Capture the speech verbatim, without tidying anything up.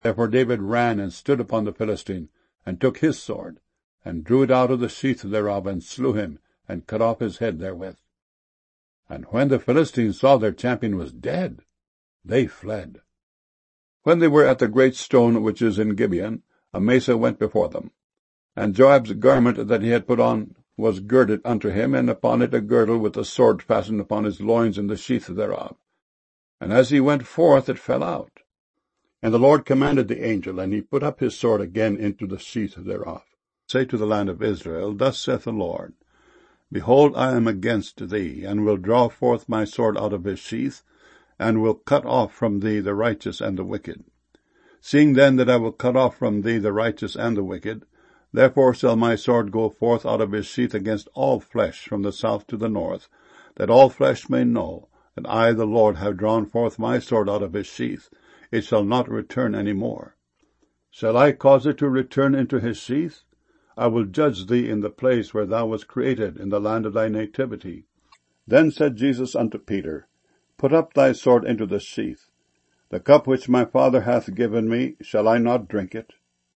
Therefore David ran and stood upon the Philistine, and took his sword, and drew it out of the sheath thereof, and slew him, and cut off his head therewith. And when the Philistines saw their champion was dead, they fled. When they were at the great stone which is in Gibeon, Amasa went before them. And Joab's garment that he had put on was girded unto him, and upon it a girdle with a sword fastened upon his loins in the sheath thereof. And as he went forth, it fell out. And the Lord commanded the angel, and he put up his sword again into the sheath thereof. Say to the land of Israel, Thus saith the Lord, Behold, I am against thee, and will draw forth my sword out of his sheath, and will cut off from thee the righteous and the wicked. Seeing then that I will cut off from thee the righteous and the wicked, therefore shall my sword go forth out of his sheath against all flesh from the south to the north, that all flesh may know that I, the Lord, have drawn forth my sword out of his sheath. It shall not return any more. Shall I cause it to return into his sheath? I will judge thee in the place where thou wast created, in the land of thy nativity. Then said Jesus unto Peter, Put up thy sword into the sheath. The cup which my Father hath given me, shall I not drink it?